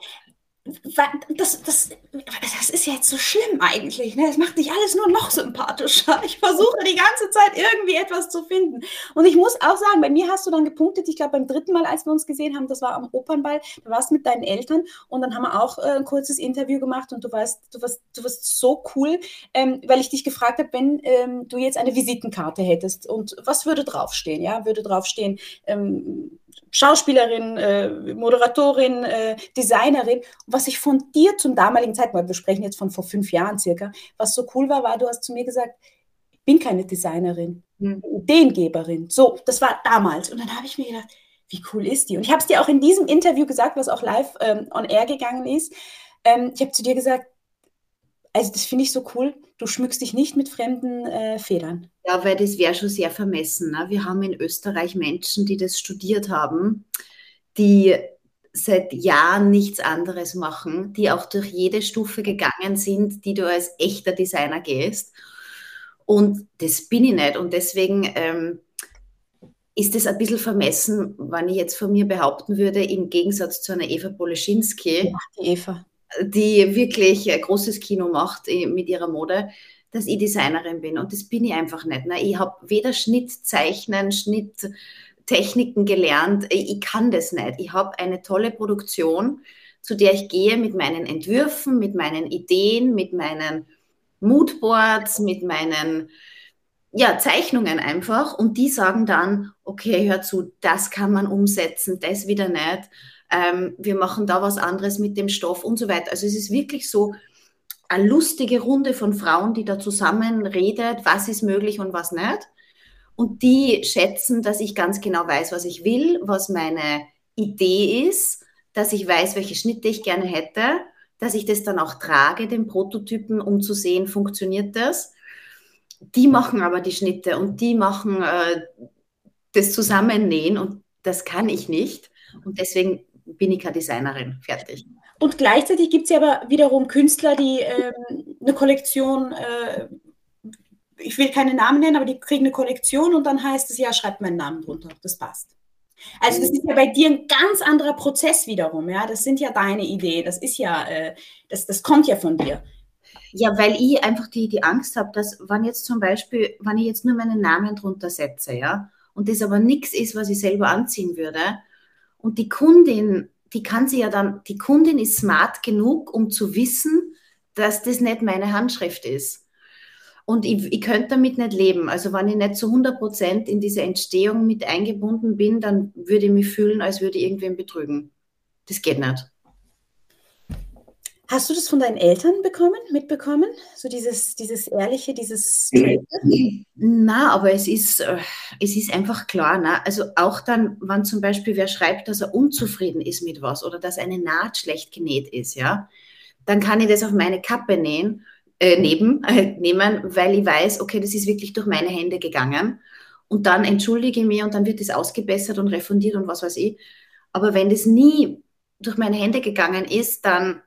Das, das, das ist ja jetzt so schlimm eigentlich. Ne? Das macht dich alles nur noch sympathischer. Ich versuche die ganze Zeit irgendwie etwas zu finden. Und ich muss auch sagen, bei mir hast du dann gepunktet, ich glaube beim dritten Mal, als wir uns gesehen haben, das war am Opernball, da warst du mit deinen Eltern und dann haben wir auch äh, ein kurzes Interview gemacht und du warst, du warst, du warst so cool, ähm, weil ich dich gefragt habe, wenn ähm, du jetzt eine Visitenkarte hättest und was würde draufstehen? Ja, würde draufstehen, ähm, Schauspielerin, äh, Moderatorin, äh, Designerin. Was ich von dir zum damaligen Zeitpunkt, wir sprechen jetzt von vor fünf Jahren circa, was so cool war, war, du hast zu mir gesagt, ich bin keine Designerin, hm. Ideengeberin. So, das war damals. Und dann habe ich mir gedacht, wie cool ist die? Und ich habe es dir auch in diesem Interview gesagt, was auch live ähm, on air gegangen ist. Ähm, ich habe zu dir gesagt, also das finde ich so cool, du schmückst dich nicht mit fremden äh, Federn. Ja, weil das wäre schon sehr vermessen. Ne? Wir haben in Österreich Menschen, die das studiert haben, die seit Jahren nichts anderes machen, die auch durch jede Stufe gegangen sind, die du als echter Designer gehst. Und das bin ich nicht. Und deswegen ähm, ist es ein bisschen vermessen, wenn ich jetzt von mir behaupten würde, im Gegensatz zu einer Eva Boleschinski, Ja, die Eva. die wirklich ein großes Kino macht äh, mit ihrer Mode, dass ich Designerin bin. Und das bin ich einfach nicht. Ne? Ich habe weder Schnitt, Zeichnen, Schnitt, Techniken gelernt. Ich kann das nicht. Ich habe eine tolle Produktion, zu der ich gehe mit meinen Entwürfen, mit meinen Ideen, mit meinen Moodboards, mit meinen ja, Zeichnungen einfach. Und die sagen dann, okay, hör zu, das kann man umsetzen, das wieder nicht. Ähm, wir machen da was anderes mit dem Stoff und so weiter. Also es ist wirklich so eine lustige Runde von Frauen, die da zusammen redet, was ist möglich und was nicht. Und die schätzen, dass ich ganz genau weiß, was ich will, was meine Idee ist, dass ich weiß, welche Schnitte ich gerne hätte, dass ich das dann auch trage, den Prototypen, um zu sehen, funktioniert das. Die machen aber die Schnitte und die machen äh, das Zusammennähen und das kann ich nicht. Und deswegen bin ich keine Designerin. Fertig. Und gleichzeitig gibt es ja aber wiederum Künstler, die ähm, eine Kollektion, äh, ich will keine Namen nennen, aber die kriegen eine Kollektion und dann heißt es, ja, schreibt meinen Namen drunter, das passt. Also das ist ja bei dir ein ganz anderer Prozess wiederum, ja, das sind ja deine Ideen, das ist ja, äh, das, das kommt ja von dir. Ja, weil ich einfach die, die Angst habe, dass wenn jetzt zum Beispiel, wenn ich jetzt nur meinen Namen drunter setze, ja, und das aber nichts ist, was ich selber anziehen würde, und die Kundin, die kann sie ja dann, die Kundin ist smart genug, um zu wissen, dass das nicht meine Handschrift ist. Und ich, ich könnte damit nicht leben. Also wenn ich nicht zu hundert Prozent in diese Entstehung mit eingebunden bin, dann würde ich mich fühlen, als würde ich irgendwen betrügen. Das geht nicht. Hast du das von deinen Eltern bekommen, mitbekommen? So dieses, dieses Ehrliche, dieses Na, aber es ist, äh, es ist einfach klar. Ne? Also auch dann, wenn zum Beispiel wer schreibt, dass er unzufrieden ist mit was oder dass eine Naht schlecht genäht ist, ja, dann kann ich das auf meine Kappe nähen, äh, neben, äh, nehmen, weil ich weiß, okay, das ist wirklich durch meine Hände gegangen. Und dann entschuldige ich mich und dann wird das ausgebessert und refundiert und was weiß ich. Aber wenn das nie durch meine Hände gegangen ist, dann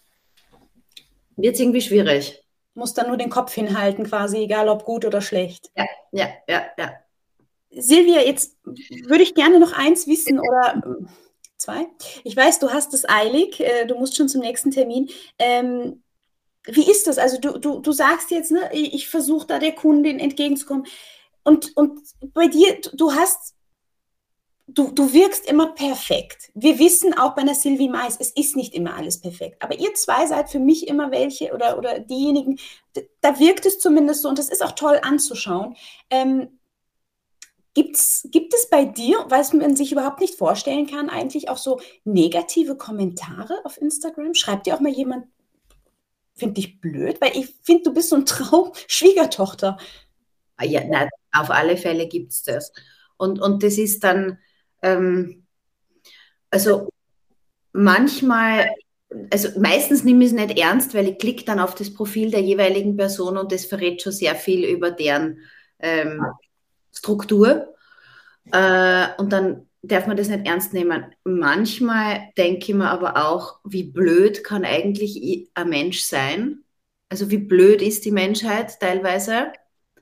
wird es irgendwie schwierig. Muss dann nur den Kopf hinhalten, quasi, egal ob gut oder schlecht. Ja, ja, ja, ja. Silvia, jetzt würde ich gerne noch eins wissen oder zwei. Ich weiß, du hast es eilig, du musst schon zum nächsten Termin. Ähm, wie ist das? Also du, du, du sagst jetzt, ne, ich versuche da der Kundin entgegenzukommen. Und, und bei dir, du hast, du, du wirkst immer perfekt. Wir wissen auch bei einer Sylvie Mais, es ist nicht immer alles perfekt. Aber ihr zwei seid für mich immer welche oder, oder diejenigen, da wirkt es zumindest so und das ist auch toll anzuschauen. Ähm, Gibt's, gibt es bei dir, weil man sich überhaupt nicht vorstellen kann, eigentlich auch so negative Kommentare auf Instagram? Schreibt dir auch mal jemand, finde dich blöd? Weil ich finde, du bist so ein Traum-Schwiegertochter. Ja, nein, auf alle Fälle gibt es das. Und, und das ist dann, ähm, also manchmal, also meistens nehme ich es nicht ernst, weil ich klicke dann auf das Profil der jeweiligen Person und das verrät schon sehr viel über deren ähm, Struktur. Äh, und dann darf man das nicht ernst nehmen. Manchmal denke ich mir aber auch, wie blöd kann eigentlich ein Mensch sein? Also wie blöd ist die Menschheit teilweise?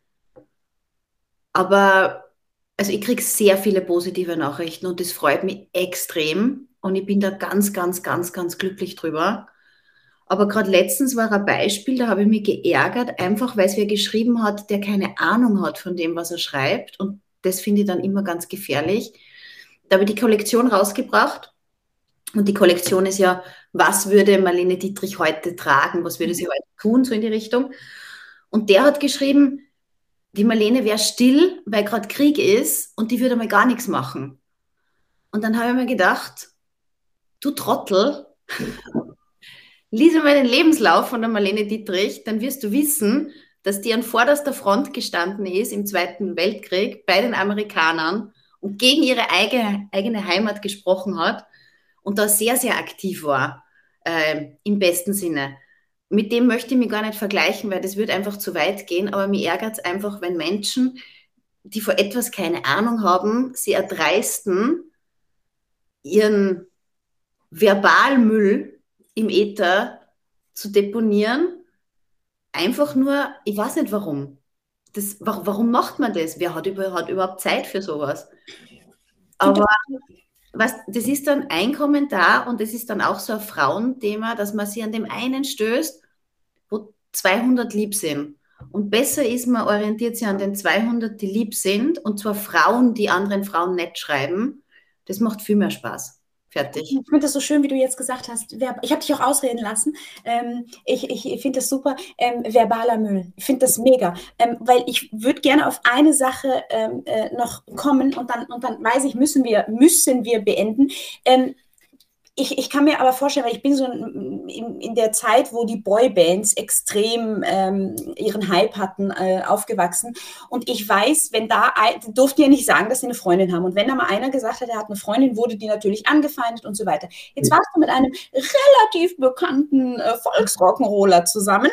Aber also ich kriege sehr viele positive Nachrichten und das freut mich extrem. Und ich bin da ganz, ganz, ganz, ganz glücklich drüber. Aber gerade letztens war ein Beispiel, da habe ich mich geärgert, einfach weil es wer geschrieben hat, der keine Ahnung hat von dem, was er schreibt. Und das finde ich dann immer ganz gefährlich. Da habe ich die Kollektion rausgebracht. Und die Kollektion ist ja, was würde Marlene Dietrich heute tragen? Was würde sie heute tun, so in die Richtung? Und der hat geschrieben, die Marlene wäre still, weil gerade Krieg ist und die würde mal gar nichts machen. Und dann habe ich mir gedacht, du Trottel, lies mal den Lebenslauf von der Marlene Dietrich, dann wirst du wissen, dass die an vorderster Front gestanden ist im Zweiten Weltkrieg bei den Amerikanern und gegen ihre eigene, eigene Heimat gesprochen hat und da sehr, sehr aktiv war, äh, im besten Sinne. Mit dem möchte ich mich gar nicht vergleichen, weil das würde einfach zu weit gehen, aber mir ärgert es einfach, wenn Menschen, die vor etwas keine Ahnung haben, sie erdreisten, ihren Verbalmüll im Äther zu deponieren, einfach nur, ich weiß nicht warum. Das, warum macht man das? Wer hat, über, hat überhaupt Zeit für sowas? Aber was, das ist dann ein Kommentar und das ist dann auch so ein Frauenthema, dass man sich an dem einen stößt, wo zweihundert lieb sind. Und besser ist, man orientiert sich an den zweihundert, die lieb sind, und zwar Frauen, die anderen Frauen nett schreiben. Das macht viel mehr Spaß. Fertig. Ich finde das so schön, wie du jetzt gesagt hast. Ich habe dich auch ausreden lassen. Ähm, ich ich finde das super. Ähm, verbaler Müll. Ich finde das mega. Ähm, weil ich würde gerne auf eine Sache ähm, äh, noch kommen und dann, und dann weiß ich, müssen wir, müssen wir beenden. Ähm, Ich, ich kann mir aber vorstellen, weil ich bin so in, in der Zeit, wo die Boybands extrem ähm, ihren Hype hatten, äh, aufgewachsen. Und ich weiß, wenn da, ein, durfte ja nicht sagen, dass sie eine Freundin haben. Und wenn da mal einer gesagt hat, er hat eine Freundin, wurde die natürlich angefeindet und so weiter. Jetzt warst du mit einem relativ bekannten äh, Volksrock'n'Roller zusammen.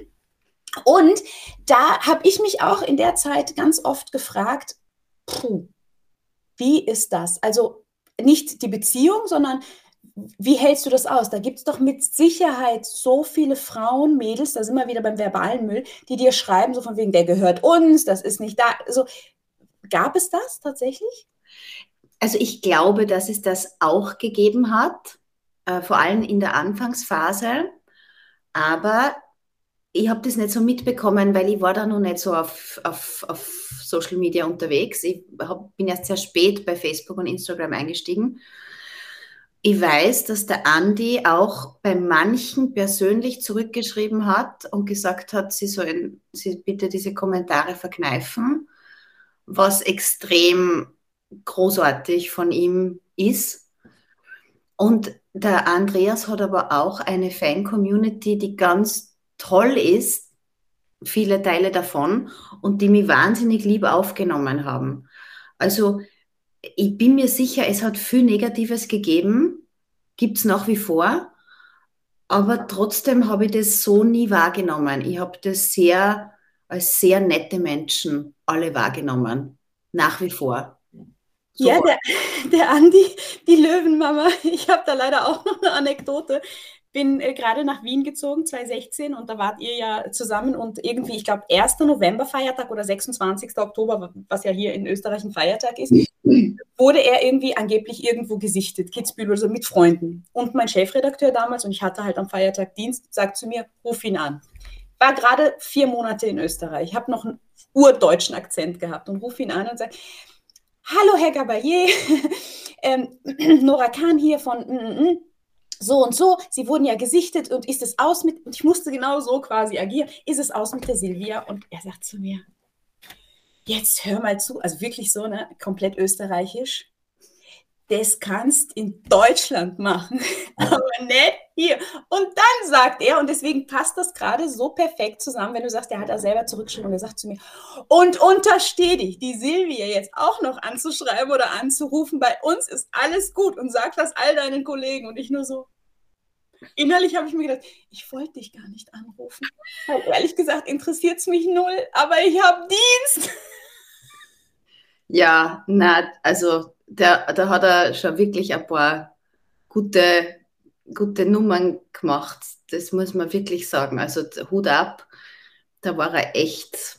Und da habe ich mich auch in der Zeit ganz oft gefragt, puh, wie ist das? Also nicht die Beziehung, sondern wie hältst du das aus? Da gibt es doch mit Sicherheit so viele Frauen, Mädels, da sind wir wieder beim verbalen Müll, die dir schreiben, so von wegen, der gehört uns, das ist nicht da. Also, gab es das tatsächlich? Also ich glaube, dass es das auch gegeben hat, äh, vor allem in der Anfangsphase. Aber ich habe das nicht so mitbekommen, weil ich war da noch nicht so auf, auf, auf Social Media unterwegs. Ich hab, bin erst sehr spät bei Facebook und Instagram eingestiegen. Ich weiß, dass der Andi auch bei manchen persönlich zurückgeschrieben hat und gesagt hat, sie sollen sie bitte diese Kommentare verkneifen, was extrem großartig von ihm ist. Und der Andreas hat aber auch eine Fan-Community, die ganz toll ist, viele Teile davon, und die mich wahnsinnig lieb aufgenommen haben. Also ich bin mir sicher, es hat viel Negatives gegeben, gibt es nach wie vor, aber trotzdem habe ich das so nie wahrgenommen. Ich habe das sehr als sehr nette Menschen alle wahrgenommen, nach wie vor. So. Ja, der, der Andi, die Löwenmama, ich habe da leider auch noch eine Anekdote. Bin äh, gerade nach Wien gezogen, zwanzig sechzehn, und da wart ihr ja zusammen und irgendwie, ich glaube, erster November-Feiertag oder sechsundzwanzigster Oktober, was ja hier in Österreich ein Feiertag ist, wurde er irgendwie angeblich irgendwo gesichtet, Kitzbühel oder so, mit Freunden. Und mein Chefredakteur damals, und ich hatte halt am Feiertag Dienst, sagt zu mir, ruf ihn an. War gerade vier Monate in Österreich, habe noch einen urdeutschen Akzent gehabt und ruf ihn an und sage, hallo Herr Gabayé, ähm, Nora Kahn hier von mm, mm, so und so, Sie wurden ja gesichtet, und ist es aus mit, und ich musste genau so quasi agieren, ist es aus mit der Silvia? Und er sagt zu mir, jetzt hör mal zu, also wirklich so, ne, komplett österreichisch, das kannst in Deutschland machen, aber nicht hier. Und dann sagt er, und deswegen passt das gerade so perfekt zusammen, wenn du sagst, er hat da selber zurückgeschrieben und er sagt zu mir, und untersteh dich, die Silvia jetzt auch noch anzuschreiben oder anzurufen, bei uns ist alles gut, und sag das all deinen Kollegen. Und ich nur so, innerlich habe ich mir gedacht, ich wollte dich gar nicht anrufen, weil ehrlich gesagt interessiert es mich null, aber ich habe Dienst. Ja, na, also der, da hat er schon wirklich ein paar gute, gute Nummern gemacht. Das muss man wirklich sagen. Also Hut ab, da war er echt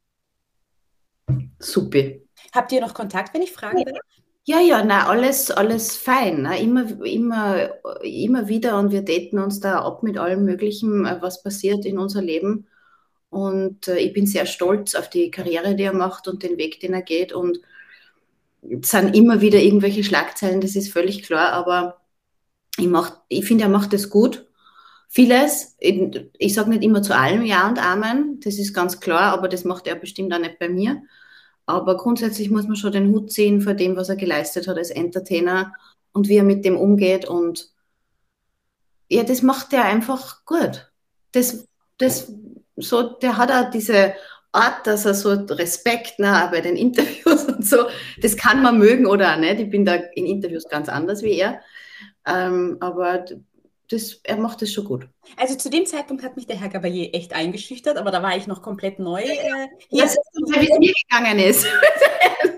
super. Habt ihr noch Kontakt, wenn ich fragen darf? Ja, ja, na, alles, alles fein. Ne? Immer, immer, immer wieder, und wir daten uns da ab mit allem Möglichen, was passiert in unser Leben. Und äh, ich bin sehr stolz auf die Karriere, die er macht, und den Weg, den er geht. Und es sind immer wieder irgendwelche Schlagzeilen, das ist völlig klar, aber ich, mach, ich finde, er macht das gut. Vieles, ich, ich sage nicht immer zu allem Ja und Amen, das ist ganz klar, aber das macht er bestimmt auch nicht bei mir. Aber grundsätzlich muss man schon den Hut ziehen vor dem, was er geleistet hat als Entertainer und wie er mit dem umgeht. Und ja, das macht er einfach gut. Das, das, so, der hat auch diese Art, dass er so Respekt, ne, auch bei den Interviews und so, das kann man mögen oder auch nicht. Ich bin da in Interviews ganz anders wie er. Ähm, aber das, er macht das schon gut. Also zu dem Zeitpunkt hat mich der Herr Gabayé echt eingeschüchtert, aber da war ich noch komplett neu. Äh, hier. Das ist so, wie es mir gegangen ist.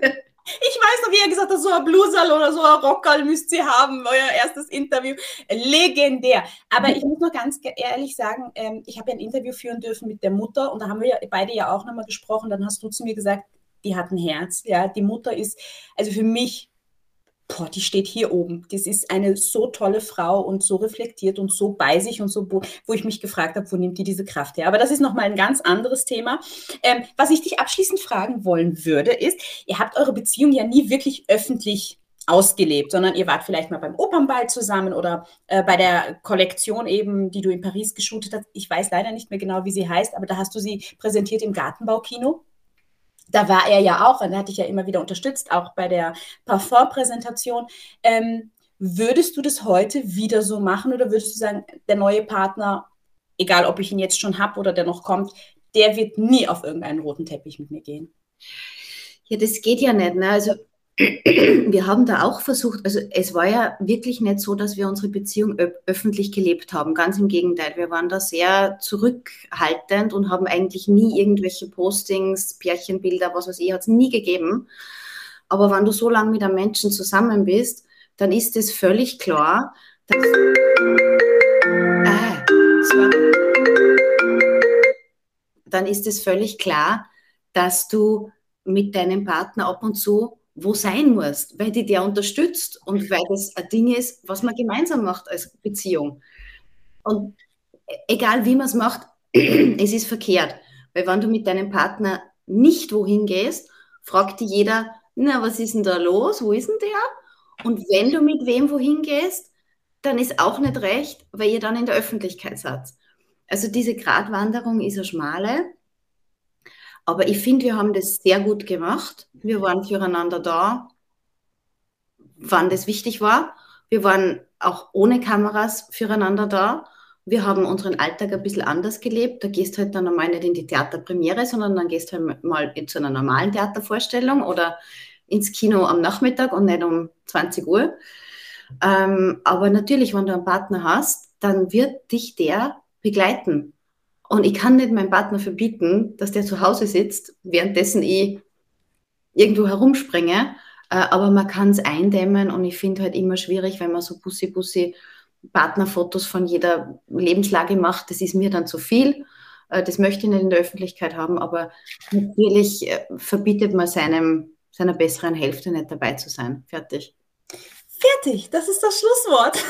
Ich weiß noch, wie er gesagt hat, so ein Bluesal oder so ein Rockerl müsst ihr haben, euer erstes Interview. Legendär. Aber ich muss noch ganz ehrlich sagen, ähm, ich habe ja ein Interview führen dürfen mit der Mutter und da haben wir ja beide ja auch nochmal gesprochen. Dann hast du zu mir gesagt, die hat ein Herz. Ja, die Mutter ist, also für mich, boah, die steht hier oben. Das ist eine so tolle Frau und so reflektiert und so bei sich und so, wo, wo ich mich gefragt habe, wo nimmt die diese Kraft her? Aber das ist nochmal ein ganz anderes Thema. Ähm, was ich dich abschließend fragen wollen würde, ist, ihr habt eure Beziehung ja nie wirklich öffentlich ausgelebt, sondern ihr wart vielleicht mal beim Opernball zusammen oder äh, bei der Kollektion eben, die du in Paris geshootet hast. Ich weiß leider nicht mehr genau, wie sie heißt, aber da hast du sie präsentiert im Gartenbaukino. Da war er ja auch, und er hat dich ja immer wieder unterstützt, auch bei der Parfum-Präsentation. Ähm, würdest du das heute wieder so machen oder würdest du sagen, der neue Partner, egal ob ich ihn jetzt schon habe oder der noch kommt, der wird nie auf irgendeinen roten Teppich mit mir gehen? Ja, das geht ja nicht. Ne? Also wir haben da auch versucht, also es war ja wirklich nicht so, dass wir unsere Beziehung ö- öffentlich gelebt haben. Ganz im Gegenteil, wir waren da sehr zurückhaltend und haben eigentlich nie irgendwelche Postings, Pärchenbilder, was weiß ich, hat es nie gegeben. Aber wenn du so lange mit einem Menschen zusammen bist, dann ist es völlig klar, dass... Ah, sorry. Dann ist es völlig klar, dass du mit deinem Partner ab und zu wo sein musst, weil die der unterstützt und weil das ein Ding ist, was man gemeinsam macht als Beziehung. Und egal wie man es macht, es ist verkehrt. Weil wenn du mit deinem Partner nicht wohin gehst, fragt dich jeder, na, was ist denn da los? Wo ist denn der? Und wenn du mit wem wohin gehst, dann ist auch nicht recht, weil ihr dann in der Öffentlichkeit seid. Also diese Gratwanderung ist eine schmale. Aber ich finde, wir haben das sehr gut gemacht. Wir waren füreinander da, wann das wichtig war. Wir waren auch ohne Kameras füreinander da. Wir haben unseren Alltag ein bisschen anders gelebt. Da gehst halt dann einmal nicht in die Theaterpremiere, sondern dann gehst halt mal zu einer normalen Theatervorstellung oder ins Kino am Nachmittag und nicht um zwanzig Uhr. Ähm, aber natürlich, wenn du einen Partner hast, dann wird dich der begleiten. Und ich kann nicht meinem Partner verbieten, dass der zu Hause sitzt, währenddessen ich irgendwo herumspringe. Äh, aber man kann es eindämmen und ich finde halt immer schwierig, wenn man so Bussi-Bussi Partnerfotos von jeder Lebenslage macht. Das ist mir dann zu viel. Äh, das möchte ich nicht in der Öffentlichkeit haben, aber natürlich äh, verbietet man seinem, seiner besseren Hälfte nicht dabei zu sein. Fertig. Fertig, das ist das Schlusswort.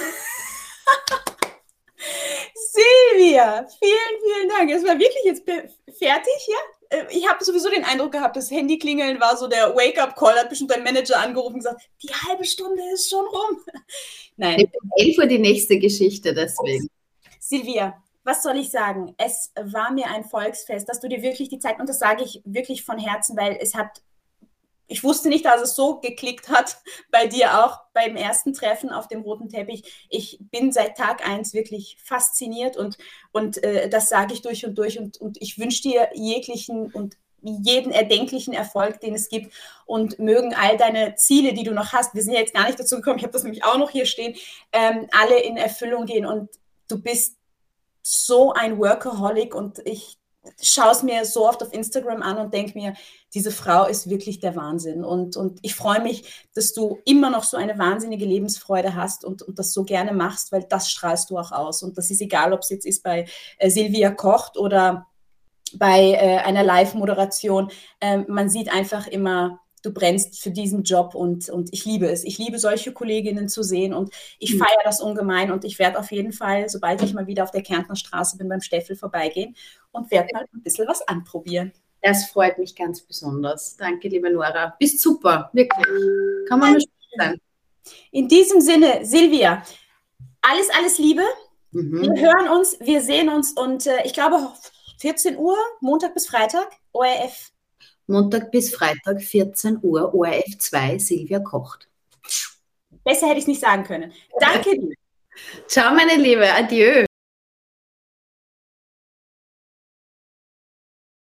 Silvia, vielen, vielen Dank. Es war wirklich jetzt fertig, ja? Ich habe sowieso den Eindruck gehabt, das Handyklingeln war so der Wake-up-Call, hat bestimmt dein Manager angerufen und gesagt, die halbe Stunde ist schon rum. Nein. Ich bin elf Uhr die nächste Geschichte, deswegen. Silvia, was soll ich sagen? Es war mir ein Volksfest, dass du dir wirklich die Zeit, und das sage ich wirklich von Herzen, weil es hat, ich wusste nicht, dass es so geklickt hat, bei dir auch, beim ersten Treffen auf dem roten Teppich. Ich bin seit Tag eins wirklich fasziniert und, und äh, das sage ich durch und durch und, und ich wünsche dir jeglichen und jeden erdenklichen Erfolg, den es gibt und mögen all deine Ziele, die du noch hast, wir sind ja jetzt gar nicht dazu gekommen, ich habe das nämlich auch noch hier stehen, ähm, alle in Erfüllung gehen und du bist so ein Workaholic und ich schaue es mir so oft auf Instagram an und denke mir, diese Frau ist wirklich der Wahnsinn. Und, und ich freue mich, dass du immer noch so eine wahnsinnige Lebensfreude hast und, und das so gerne machst, weil das strahlst du auch aus. Und das ist egal, ob es jetzt ist bei äh, Silvia kocht oder bei äh, einer Live-Moderation. Ähm, man sieht einfach immer, du brennst für diesen Job und, und ich liebe es. Ich liebe solche Kolleginnen zu sehen und ich feiere das ungemein und ich werde auf jeden Fall, sobald ich mal wieder auf der Kärntner Straße bin, beim Steffel vorbeigehen und werde mal ein bisschen was anprobieren. Das freut mich ganz besonders. Danke, liebe Nora. Bist super, wirklich. Kann man nur sein. In diesem Sinne, Silvia, alles, alles Liebe. Mhm. Wir hören uns, wir sehen uns und äh, ich glaube vierzehn Uhr, Montag bis Freitag, O R F. Montag bis Freitag, vierzehn Uhr, O R F zwei, Silvia kocht. Besser hätte ich es nicht sagen können. Danke dir. Ciao, meine Liebe. Adieu.